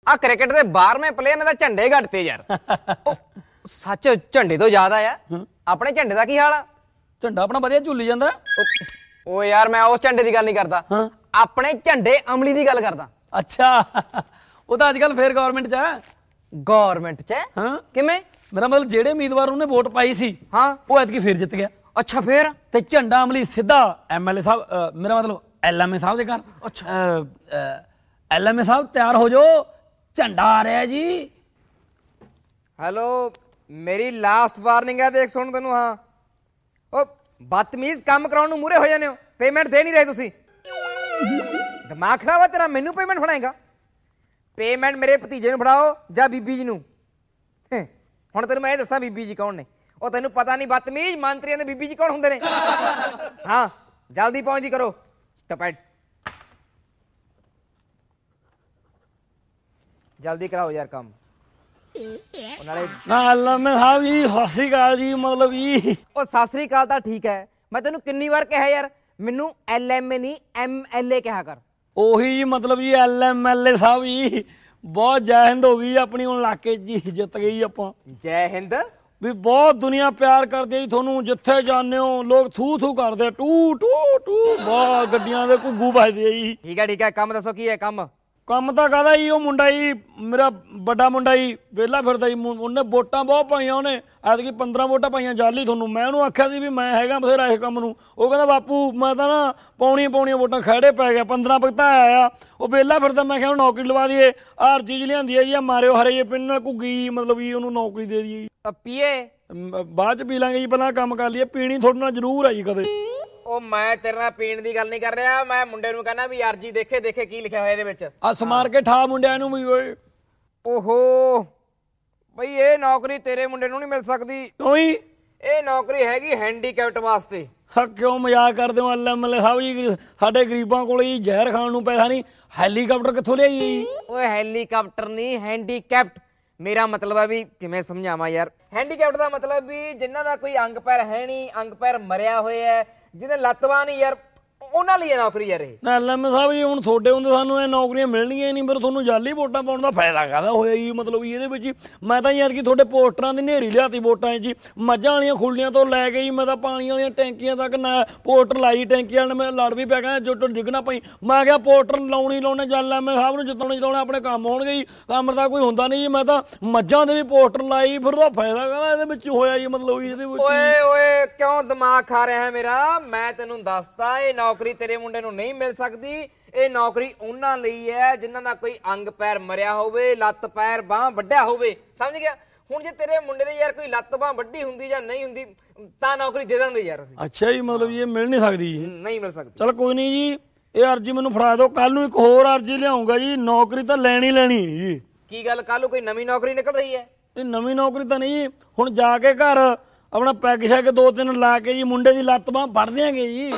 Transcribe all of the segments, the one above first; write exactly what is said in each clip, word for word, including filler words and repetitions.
आ cricket दे बारहवें player ने तां झंडे घटते यार। सच झंडे तो याद आया, अपने झंडे दा की हाल आ? झंडा अपना वधिया झुल्ली जांदा। ओ यार मैं उस झंडे दी गल नहीं करदा, अपने झंडे अमली दी गल करदा। अच्छा वो तो अजकल फिर गवर्नमेंट च है। गवर्नमेंट च हाँ किवें? मेरा मतलब जेड़े उम्मीदवार ने वोट पाई सी हाँ वो ऐतकी फिर जित गया। अच्छा फिर ते झंडा अमली सीधा एमएलए साहब, मेरा मतलब एलएमए साहब दे घर। अच्छा एलएमए साहब तैयार हो जाओ, झंडा आ रहा है जी। हेलो मेरी लास्ट वार्निंग है, देख सुन तेनू। हाँ ओ बदतमीज काम कराउण नूं मूरे हो जाने हो, पेमेंट दे नहीं रहे तुसीं। दिमाग खराब है तेरा, मैनू पेमेंट फड़ाएगा? पेमेंट मेरे भतीजे नूं फड़ाओ जां बीबी जी नूं। हुण तैनूं मैं दसां बीबी जी कौन ने? ओ तैनूं पता नहीं बदतमीज, मंत्रियों दे बीबी जी कौन हुंदे ने? हाँ जल्दी पहुंच जी करो। स्टपेड जल्दी कराओ यार काम। एलएमए साहब जी सत श्री अकाल जी। मतलब जी ओ सत श्री अकाल तां ठीक है, मैं तैनूं किन्नी वार कहा यार मैनू एल एम ए नहीं एम एल ए कहा कर। ਉਹੀ ਜੀ मतलब ਜੀ ਐਲ ਐਮ ਐਲ ਏ ਸਾਹਿਬ ਜੀ ਬਹੁਤ ਜੈ ਹਿੰਦ ਹੋ ਗਈ ਆਪਣੀ ਹੁਣ ਇਲਾਕੇ ਜੀ, ਜਿੱਤ ਗਈ ਆਪਾਂ। ਜੈ ਹਿੰਦ ਵੀ ਬਹੁਤ ਦੁਨੀਆ ਪਿਆਰ ਕਰਦੀ ਹੈ ਜੀ ਤੁਹਾਨੂੰ, ਜਿੱਥੇ ਜਾਂਦੇ ਹੋ ਲੋਕ ਥੂ ਥੂ ਕਰਦੇ, ਟੂ ਟੂ ਟੂ ਬਹੁਤ ਗੱਡੀਆਂ ਦੇ ਘੁੱਗੂ ਵੱਜਦੇ ਆ ਜੀ। ਠੀਕ ਹੈ ਠੀਕ ਹੈ, ਕੰਮ ਦੱਸੋ ਕੀ ਹੈ ਕੰਮ? ਕੰਮ ਤਾਂ ਕਾਹਦਾ ਜੀ, ਉਹ ਮੁੰਡਾ ਜੀ ਮੇਰਾ ਵੱਡਾ ਮੁੰਡਾ ਜੀ ਵਿਹਲਾ ਫਿਰਦਾ ਜੀ, ਉਹਨੇ ਵੋਟਾਂ ਬਹੁਤ ਪਾਈਆਂ, ਉਹਨੇ ਐਤਕੀ ਪੰਦਰਾਂ ਵੋਟਾਂ ਪਾਈਆਂ ਜਾਲੀ ਤੁਹਾਨੂੰ। ਮੈਂ ਉਹਨੂੰ ਆਖਿਆ ਸੀ ਵੀ ਮੈਂ ਹੈਗਾ ਬਥੇਰਾ ਇਸ ਕੰਮ ਨੂੰ, ਉਹ ਕਹਿੰਦਾ ਬਾਪੂ ਮੈਂ ਤਾਂ ਨਾ ਪਾਉਣੀਆਂ ਪਾਉਣੀਆਂ ਵੋਟਾਂ ਖੜੇ ਪੈ ਗਿਆ, ਪੰਦਰਾਂ ਭਗਤਾ ਆਇਆ। ਉਹ ਵਿਹਲਾ ਫਿਰਦਾ, ਮੈਂ ਕਿਹਾ ਨੌਕਰੀ ਲਵਾ ਦਈਏ, ਆਹ ਅਰਜੀ ਜਿਹੀ ਲਿਆਂਦੀ ਹੈ ਜੀ, ਆ ਮਾਰਿਓ ਹਰੇ ਜੇ ਪਿੰਡ ਨਾਲ ਘੁੱਗੀ, ਮਤਲਬ ਜੀ ਉਹਨੂੰ ਨੌਕਰੀ ਦੇ ਦਈਏ ਜੀ। ਪੀਏ ਬਾਅਦ ਚ ਪੀ ਲਾਂਗੇ ਜੀ, ਪਹਿਲਾਂ ਕੰਮ ਕਰ ਲਈਏ। ਪੀਣੀ ਤੁਹਾਡੇ ਨਾਲ ਜ਼ਰੂਰ ਆ ਜੀ ਕਦੇ। ਉਹ ਮੈਂ ਤੇਰੇ ਨਾਲ ਪੀਣ ਦੀ ਗੱਲ ਨਹੀਂ ਕਰ ਰਿਹਾ, ਮੈਂ ਮੁੰਡੇ ਨੂੰ ਕਹਿੰਦਾ ਵੀ ਅਰਜੀ ਦੇਖੇ ਦੇਖੇ ਕੀ ਲਿਖਿਆ ਹੋਇਆ ਇਹਦੇ ਵਿੱਚ। ਆ ਸਮਾਰ ਕੇ ਠਾ ਮੁੰਡਿਆਂ ਨੂੰ ਵੀ। ਓਏ ਓਹੋ ਬਈ ਇਹ ਨੌਕਰੀ ਤੇਰੇ ਮੁੰਡੇ ਨੂੰ ਨਹੀਂ ਮਿਲ ਸਕਦੀ। ਕਿਉਂ ਜੀ? ਇਹ ਨੌਕਰੀ ਹੈਗੀ ਹੈਂਡੀਕੈਪਟ ਵਾਸਤੇ। ਹਾਂ ਕਿਉਂ ਮਜ਼ਾਕ ਕਰਦੇ ਹੋ ਐਲਐਮਐਲਏ ਸਾਹਿਬ ਜੀ? ਸਾਡੇ ਗਰੀਬਾਂ ਕੋਲ ਜੀ ਜ਼ਹਿਰ ਖਾਣ ਨੂੰ ਪੈਸਾ ਨਹੀਂ, ਹੈਲੀਕਾਪਟਰ ਕਿੱਥੋਂ ਲਿਆਈਏ? ਓਏ ਹੈਲੀਕਾਪਟਰ ਨਹੀਂ ਹੈਂਡੀਕੈਪਟ, ਮੇਰਾ ਮਤਲਬ ਹੈ ਵੀ ਕਿਵੇਂ ਸਮਝਾਵਾਂ ਯਾਰ। ਹੈਂਡੀਕੈਪਟ ਦਾ ਮਤਲਬ ਵੀ ਜਿਨ੍ਹਾਂ ਦਾ ਕੋਈ ਅੰਗ ਪੈਰ ਹੈ ਨਹੀਂ, ਅੰਗ ਪੈਰ ਮਰਿਆ ਹੋਇਆ ਹੈ, ਜਿਹਦੇ ਲੱਤ ਬਾਂਹ ਨਹੀਂ ਯਾਰ, ਉਹਨਾਂ ਲਈ ਨੌਕਰੀ ਯਾਰ ਇਹ। ਐਲਐਮਏ ਸਾਹਿਬ ਜੀ ਹੁਣ ਤੁਹਾਡੇ ਹੁੰਦੇ ਸਾਨੂੰ ਇਹ ਨੌਕਰੀਆਂ ਮਿਲਣੀਆਂ ਹੀ ਨਹੀਂ, ਫਿਰ ਤੁਹਾਨੂੰ ਜਾਲੀ ਵੋਟਾਂ ਪਾਉਣ ਦਾ ਫਾਇਦਾ ਕਾਹਦਾ ਹੋਇਆ ਜੀ? ਮਤਲਬ ਇਹਦੇ ਵਿੱਚ ਮੈਂ ਤਾਂ ਯਾਰ ਕਿ ਤੁਹਾਡੇ ਪੋਸਟਰਾਂ ਦੀ ਨੇਰੀ ਲਿਆਤੀ ਵੋਟਾਂ ਜੀ, ਮੱਝਾਂ ਵਾਲੀਆਂ ਖੁੱਲੀਆਂ ਤੋਂ ਲੈ ਕੇ ਜੀ ਮੈਂ ਤਾਂ ਪਾਣੀ ਵਾਲੀਆਂ ਟੈਂਕੀਆਂ ਤੱਕ ਨਾ ਪੋਸਟਰ ਲਾਈ, ਟੈਂਕੀਆਂ ਨਾਲ ਮੈਂ ਲੜ ਵੀ ਪਿਆ, ਕਹਿੰਦਾ ਜੁੱਟ ਡਿੱਗਣਾ ਪਈ। ਮੈਂ ਕਿਹਾ ਪੋਸਟਰ ਲਾਉਣੀ ਲਾਉਣੇ, ਜਲ ਐਮਏ ਸਾਹਿਬ ਨੂੰ ਜਿਤਾਉਣੇ ਜਿਤਾਉਣੇ, ਆਪਣੇ ਕੰਮ ਹੋਣਗੇ ਜੀ, ਕੰਮ ਦਾ ਕੋਈ ਹੁੰਦਾ ਨਹੀਂ ਜੀ। ਮੈਂ ਤਾਂ ਮੱਝਾਂ ਦੇ ਵੀ ਪੋਸਟਰ ਲਾਈ, ਫਿਰ ਉਹਦਾ ਫਾਇਦਾ ਕਾਹਦਾ ਇਹਦੇ ਵਿੱਚ ਹੋਇਆ ਜੀ? ਮਤਲਬ ਇਹਦੇ ਵਿੱਚ ਓਏ ਓਏ ਕਿਉਂ ਦਿਮਾਗ ਖਾ ਰਿਹਾ ਹੈ ਮੇਰਾ? ਮੈਂ ਤੈਨੂੰ ਦੱਸਦਾ ਇਹ ਨੌਕਰੀ ਤੇਰੇ ਮੁੰਡੇ ਨੂੰ ਨਹੀਂ ਮਿਲ ਸਕਦੀ। ਇਹ ਨੌਕਰੀ ਉਹਨਾਂ ਲਈ ਹੈ ਜਿਨ੍ਹਾਂ ਦਾ ਕੋਈ ਅੰਗ ਪੈਰ ਮਰਿਆ ਹੋਵੇ, ਲੱਤ ਪੈਰ ਬਾਂਹ ਵੱਢਿਆ ਹੋਵੇ, ਸਮਝ ਗਿਆ? ਹੁਣ ਜੇ ਤੇਰੇ ਮੁੰਡੇ ਦੇ ਯਾਰ ਕੋਈ ਲੱਤ ਬਾਂਹ ਵੱਢੀ ਹੁੰਦੀ ਜਾਂ ਨਹੀਂ ਹੁੰਦੀ ਤਾਂ ਨੌਕਰੀ ਦੇ ਦਿੰਦੇ ਯਾਰ ਅਸੀਂ। ਅੱਛਾ ਜੀ, ਮਤਲਬ ਇਹ ਮਿਲ ਨਹੀਂ ਸਕਦੀ ਜੀ? ਨਹੀਂ ਮਿਲ ਸਕਦੀ। ਚਲ ਕੋਈ ਨਹੀਂ ਜੀ, ਇਹ ਅਰਜੀ ਮੈਨੂੰ ਫੜਾ ਦਿਓ, ਕੱਲ ਨੂੰ ਇੱਕ ਹੋਰ ਅਰਜੀ ਲਿਆਉਂਗਾ ਜੀ। ਨੌਕਰੀ ਤਾਂ ਲੈਣੀ ਲੈਣੀ ਜੀ। ਕੀ ਗੱਲ, ਕੱਲ ਨੂੰ ਕੋਈ ਨਵੀਂ ਨੌਕਰੀ ਨਿਕਲ ਰਹੀ ਹੈ? ਇਹ ਨਵੀਂ ਨੌਕਰੀ ਤਾਂ ਨਹੀਂ ਜੀ, ਹੁਣ ਜਾ ਕੇ ਘਰ ਆਪਣਾ ਪੈਗ ਸ਼ੈਗ ਦੋ ਤਿੰਨ ਲਾ ਕੇ ਜੀ ਮੁੰਡੇ ਦੀ ਲੱਤ ਬਾਂਹ ਵੱਢ ਦਿਆਂਗੇ ਜੀ।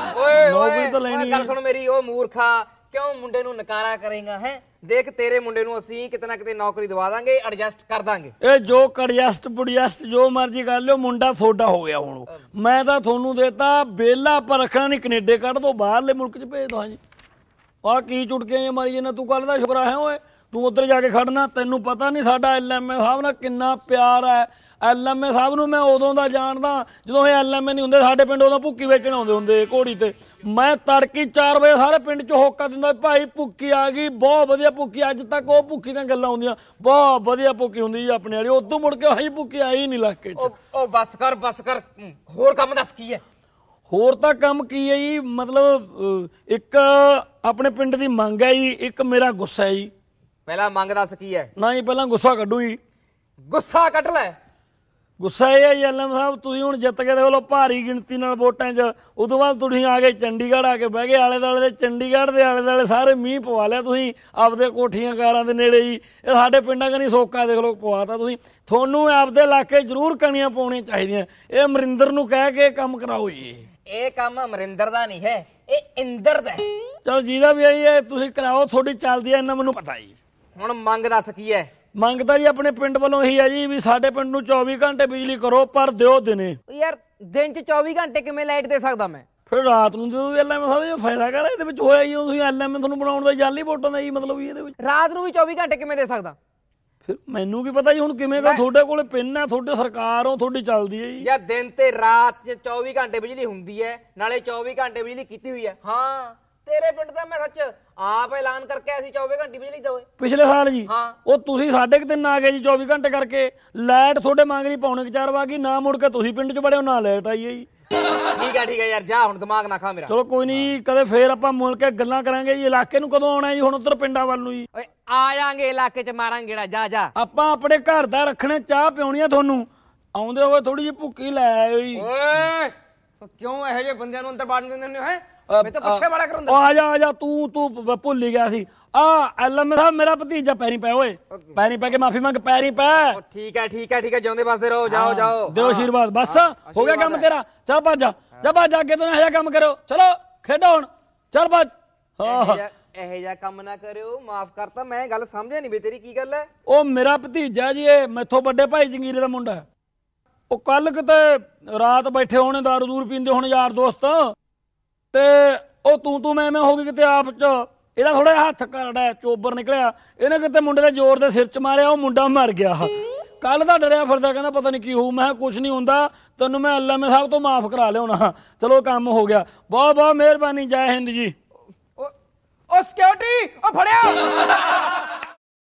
ਓਏ ਨੌਕਰੀ ਤਾਂ ਲੈਣੀ। ਗੱਲ ਸੁਣ ਮੇਰੀ, ਉਹ ਮੂਰਖਾ ਕਿਉਂ ਮੁੰਡੇ ਨੂੰ ਨਕਾਰਾ ਕਰੇਗਾ ਹੈ? ਦੇਖ ਤੇਰੇ ਮੁੰਡੇ ਨੂੰ ਅਸੀਂ ਕਿਤੇ ਨਾ ਕਿਤੇ ਨੌਕਰੀ ਦਵਾ ਦਾਂਗੇ, ਐਡਜਸਟ ਕਰ ਦਾਂਗੇ। ਇਹ ਜੋ ਕੜਜਸਟ ਪੁੜਜਸਟ ਜੋ ਮਰਜ਼ੀ ਕਰ ਲਿਓ, ਮੁੰਡਾ ਤੁਹਾਡਾ ਹੋ ਗਿਆ ਹੁਣ। ਮੈਂ ਤਾਂ ਤੁਹਾਨੂੰ ਦੇਤਾ ਬੇਲਾ, ਆਪਾਂ ਰੱਖਣਾ ਨਹੀਂ, ਕੈਨੇਡਾ ਕੱਢ ਦੋ, ਬਾਹਰਲੇ ਮੁਲਕ 'ਚ ਭੇਜ ਦੋ। ਹਾਂਜੀ ਆਹ ਕੀ ਚੁਟਕੀਆਂ ਮਾਰੀ ਜਾਂਦਾ ਤੂੰ? ਕੱਲ ਦਾ ਸ਼ੁਕਰਾ ਹੈ ਓਏ ਤੂੰ ਉੱਧਰ ਜਾ ਕੇ ਖੜਨਾ। ਤੈਨੂੰ ਪਤਾ ਨਹੀਂ ਸਾਡਾ ਐਲਐਮਏ ਸਾਹਿਬ ਨਾਲ ਕਿੰਨਾ ਪਿਆਰ ਹੈ। ਐਲਐਮਏ ਸਾਹਿਬ ਨੂੰ ਮੈਂ ਉਦੋਂ ਦਾ ਜਾਣਦਾ ਜਦੋਂ ਇਹ ਐਲਐਮਏ ਨਹੀਂ ਹੁੰਦੇ ਸਾਡੇ ਪਿੰਡ, ਉਦੋਂ ਭੁੱਕੀ ਵੇਚਣ ਆਉਂਦੇ ਹੁੰਦੇ ਘੋੜੀ ਤੇ। ਮੈਂ ਤੜਕੀ ਚਾਰ ਵਜੇ ਸਾਰੇ ਪਿੰਡ 'ਚ ਹੋਕਾ ਦਿੰਦਾ, ਭਾਈ ਭੁੱਕੀ ਆ ਗਈ, ਬਹੁਤ ਵਧੀਆ ਭੁੱਕੀ। ਅੱਜ ਤੱਕ ਉਹ ਭੁੱਕੀ ਦੀਆਂ ਗੱਲਾਂ ਆਉਂਦੀਆਂ, ਬਹੁਤ ਵਧੀਆ ਭੁੱਕੀ ਹੁੰਦੀ ਜੀ ਆਪਣੇ ਵਾਲੀ। ਉਦੋਂ ਮੁੜ ਕੇ ਆਹੀ ਭੁੱਕੀ ਆਈ ਨਹੀਂ ਇਲਾਕੇ 'ਚ। ਉਹ ਬਸ ਕਰ ਬਸ ਕਰ, ਹੋਰ ਕੰਮ ਦੱਸ ਕੀ ਹੈ? ਹੋਰ ਤਾਂ ਕੰਮ ਕੀ ਹੈ ਜੀ, ਮਤਲਬ ਇੱਕ ਆਪਣੇ ਪਿੰਡ ਦੀ ਮੰਗ ਹੈ ਜੀ, ਇੱਕ ਮੇਰਾ ਗੁੱਸਾ ਹੈ ਜੀ। ਪਹਿਲਾਂ ਮੰਗ ਦੱਸ ਕੀ ਹੈ? ਨਾ ਜੀ ਪਹਿਲਾਂ ਗੁੱਸਾ ਕੱਢੂ ਜੀ। ਗੁੱਸਾ ਕੱਢ ਲੈ। ਗੁੱਸਾ ਇਹ ਹੈ ਜੀ ਐਲਐਮ ਸਾਹਿਬ, ਤੁਸੀਂ ਹੁਣ ਜਿੱਤ ਕੇ ਦੇਖ ਲਓ ਭਾਰੀ ਗਿਣਤੀ ਨਾਲ ਵੋਟਾਂ 'ਚ, ਉਦੋਂ ਬਾਅਦ ਤੁਸੀਂ ਆ ਗਏ ਚੰਡੀਗੜ੍ਹ, ਆ ਕੇ ਬਹਿ ਗਏ ਆਲੇ ਦੁਆਲੇ ਦੇ, ਚੰਡੀਗੜ੍ਹ ਦੇ ਆਲੇ ਦੁਆਲੇ ਸਾਰੇ ਮੀਂਹ ਪਵਾ ਲਿਆ ਤੁਸੀਂ ਆਪਦੇ ਕੋਠੀਆਂ ਕਾਰਾਂ ਦੇ ਨੇੜੇ ਜੀ। ਇਹ ਸਾਡੇ ਪਿੰਡਾਂ ਕਨੀ ਸੋਕਾ ਦੇਖ ਲਓ ਪਵਾਤਾ ਤੁਸੀਂ। ਤੁਹਾਨੂੰ ਆਪਦੇ ਇਲਾਕੇ ਜ਼ਰੂਰ ਕਣੀਆਂ ਪਾਉਣੀਆਂ ਚਾਹੀਦੀਆਂ। ਇਹ ਅਮਰਿੰਦਰ ਨੂੰ ਕਹਿ ਕੇ ਕੰਮ ਕਰਾਓ ਜੀ। ਇਹ ਕੰਮ ਅਮਰਿੰਦਰ ਦਾ ਨਹੀਂ ਹੈ, ਇਹ ਇੰਦਰ ਦਾ ਹੈ। ਚਲ ਜਿਹਦਾ ਵੀ ਆਈ ਹੈ ਤੁਸੀਂ ਕਰਾਓ, ਤੁਹਾਡੀ ਚੱਲਦੀ ਹੈ ਇੰਨਾ ਮੈਨੂੰ ਪਤਾ ਜੀ। ਹੁਣ ਮੰਗ ਦੱਸ ਕੀ ਹੈ? ਮੰਗ ਤਾਂ ਜੀ ਆਪਣੇ ਪਿੰਡ ਵੱਲੋਂ ਇਹੀ ਹੈ ਜੀ ਵੀ ਸਾਡੇ ਪਿੰਡ ਨੂੰ ਚੌਵੀ ਘੰਟੇ ਬਿਜਲੀ ਕਰੋ, ਪਰ ਦਿਓ ਦਿਨੇ। ਯਾਰ ਦਿਨ 'ਚ ਚੌਵੀ ਘੰਟੇ ਕਿਵੇਂ ਲਾਈਟ ਦੇ ਸਕਦਾ ਮੈਂ? ਫਿਰ ਰਾਤ ਨੂੰ ਜਦੋਂ ਐਲ ਐਮ ਸਾਹਿਬ ਫਾਇਦਾ ਕਰ ਇਹਦੇ ਵਿੱਚ ਹੋਇਆ ਹੀ ਤੁਸੀਂ ਐਲ ਐਮ ਤੁਹਾਨੂੰ ਬਣਾਉਣ ਦਾ ਜਾਲੀ ਵੋਟਾਂ ਦਾ ਜੀ ਮਤਲਬ ਇਹਦੇ ਵਿੱਚ ਰਾਤ ਨੂੰ ਵੀ ਚੌਵੀ ਘੰਟੇ ਕਿਵੇਂ ਦੇ ਸਕਦਾ? ਫਿਰ ਮੈਨੂੰ ਕੀ ਪਤਾ ਜੀ ਹੁਣ ਕਿਵੇਂ ਕਰ ਤੁਹਾਡੇ ਕੋਲੇ ਪਿੰਨ ਹੈ ਤੁਹਾਡੇ ਸਰਕਾਰ ਹੋ ਤੁਹਾਡੀ ਚੱਲਦੀ ਹੈ ਜੀ ਜਾਂ ਦਿਨ ਤੇ ਰਾਤ ਚ ਚੌਵੀ ਘੰਟੇ ਬਿਜਲੀ ਹੁੰਦੀ ਹੈ ਨਾਲੇ ਚੌਵੀ ਘੰਟੇ ਬਿਜਲੀ ਕੀਤੀ ਹੋਈ ਹੈ। ਹਾਂ ਤੇਰੇ ਪਿੰਡ ਦਾ ਮੈਂ ਸੱਚ ਆਪ ਐਲਾਨ ਕਰਕੇ ਅਸੀਂ ਚੌਵੀ ਘੰਟੇ ਬਿਜਲੀ ਦਵੇ ਪਿਛਲੇ ਸਾਲ ਜੀ। ਹਾਂ ਉਹ ਤੁਸੀਂ ਸਾਢੇ ਕੁ ਤਿੰਨ ਆ ਗਏ ਜੀ ਚੌਵੀ ਘੰਟੇ ਕਰਕੇ ਲਾਈਟ ਤੁਹਾਡੇ ਮੰਗਣੀ ਪੌਣੇ ਕੁ ਚਾਰ ਵਜੇ ਨਾ ਮੁੜ ਕੇ ਤੁਸੀਂ ਪਿੰਡ ਚ ਵੜੇ ਹੋ ਨਾ ਲਾਈਟ ਆਈ ਹੈ ਜੀ। ਠੀਕ ਹੈ ਠੀਕ ਹੈ ਯਾਰ ਜਾ ਹੁਣ ਦਿਮਾਗ ਨਾ ਖਾ ਮੇਰਾ। ਚਲੋ ਕੋਈ ਨਹੀਂ ਕਦੇ ਫੇਰ ਆਪਾਂ ਮਿਲ ਕੇ ਗੱਲਾਂ ਕਰਾਂਗੇ ਜੀ। ਇਲਾਕੇ ਨੂੰ ਕਦੋਂ ਆਉਣਾ ਜੀ ਹੁਣ ਉੱਧਰ ਪਿੰਡਾਂ ਵੱਲ ਨੂੰ ਜੀ? ਓਏ ਆ ਜਾਾਂਗੇ ਇਲਾਕੇ ਚ ਮਾਰਾਂਗੇ ਗੇੜਾ ਜਾ ਜਾ। ਆਪਾਂ ਆਪਣੇ ਘਰ ਦਾ ਰੱਖਣੇ ਚਾਹ ਪਿਉਣੀ ਆ ਤੁਹਾਨੂੰ ਆਉਂਦੇ ਹੋਏ ਥੋੜੀ ਜਿਹੀ ਭੁੱਕੀ ਲੈ ਆਇਓ ਜੀ। ਓਏ ਕਿਉਂ ਇਹੋ ਜਿਹੇ ਬੰਦਿਆਂ ਨੂੰ ਅੰਦਰ ਬਾੜਨ ਦਿੰਦੇ ਨੇ ਹੈ? ਮੈਂ ਤਾਂ ਪੁੱਛੇ ਵਾਲਾ ਕਰੂੰਦਾ। ਆ ਜਾ ਆ ਜਾ ਤੂੰ ਤੂੰ ਭੁੱਲ ਹੀ ਗਿਆ ਸੀ। ਆ ਐਲਐਮ ਸਾਹਿਬ ਮੇਰਾ ਭਤੀਜਾ ਪੈਰੀ ਪੈ ਓਏ ਪੈਰੀ ਪੈ ਕੇ ਮਾਫੀ ਮੰਗ ਪੈਰੀ ਪੈ। ਠੀਕ ਹੈ ਠੀਕ ਹੈ ਠੀਕ ਹੈ ਜਿਉਂਦੇ ਵਸਦੇ ਰਹੋ ਜਾਓ ਜਾਓ ਦਿਓ ਆਸ਼ੀਰਵਾਦ ਬਸ ਹੋ ਗਿਆ ਕੰਮ ਤੇਰਾ। ਚੱਲ ਭੱਜ ਜਾ ਜਾ ਭੱਜ ਅੱਗੇ ਤੋਂ ਇਹੋ ਜਿਹਾ ਕੰਮ ਕਰੋ ਚਲੋ ਖੇਡੋ ਹੁਣ ਚੱਲ ਭੱਜ। ਹਾਂ ਇਹੋ ਜਿਹਾ ਕੰਮ ਨਾ ਕਰਿਓ ਮਾਫ ਕਰਤਾ ਮੈਂ ਗੱਲ ਸਮਝਿਆ ਨਹੀਂ ਵੀ ਤੇਰੀ ਕੀ ਗੱਲ ਹੈ। ਉਹ ਮੇਰਾ ਭਤੀਜਾ ਜੀ ਇਹ ਮੈਥੋਂ ਵੱਡੇ ਭਾਈ ਜੰਗੀਰੇ ਦਾ ਮੁੰਡਾ। ਉਹ ਕੱਲ ਕਿਤੇ ਰਾਤ ਬੈਠੇ ਹੋਣੇ ਦਾਰੂ ਦੂਰ ਪੀਂਦੇ ਹੋਣੇ ਯਾਰ ਦੋਸਤ ਤੇ ਉਹ ਤੂੰ ਤੂੰ ਮੈਂ ਮੈਂ ਹੋ ਗਈ ਕਿਤੇ ਆਪ ਚ ਇਹਦਾ ਥੋੜਾ ਜਿਹਾ ਹੱਥ ਕਰੜਾ ਚੋਬਰ ਨਿਕਲਿਆ ਇਹਨੇ ਕਿਤੇ ਮੁੰਡੇ ਦੇ ਜ਼ੋਰ ਦੇ ਸਿਰ ਚ ਮਾਰਿਆ ਉਹ ਮੁੰਡਾ ਮਰ ਗਿਆ। ਕੱਲ ਦਾ ਡਰਿਆ ਫਿਰਦਾ ਕਹਿੰਦਾ ਪਤਾ ਨਹੀਂ ਕੀ ਹੋਊ। ਮੈਂ ਕੁਛ ਨਹੀਂ ਹੁੰਦਾ ਤੈਨੂੰ ਮੈਂ ਐਲ ਐਮ ਸਾਹਿਬ ਤੋਂ ਮਾਫ ਕਰਾ ਲਿਆਉਣਾ। ਚਲੋ ਕੰਮ ਹੋ ਗਿਆ ਬਹੁਤ ਬਹੁਤ ਮਿਹਰਬਾਨੀ ਜੈ ਹਿੰਦ ਜੀ। ਉਹ ਸਿਕਿਉਰਿਟੀ ਉਹ ਫੜਿਆ।